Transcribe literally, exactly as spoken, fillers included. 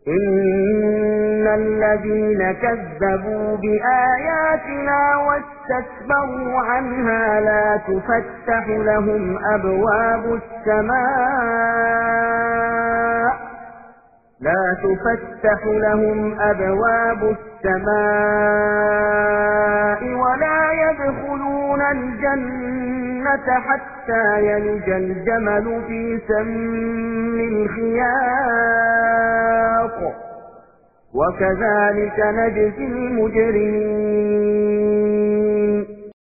إن الذين كذبوا بآياتنا واستكبروا عنها لا تفتح لهم أبواب السماء لا تفتح لهم أبواب السماء ولا يدخلون الجنة حتى يلج الجمل في سم الخياط وكذلك نجزي المجرمين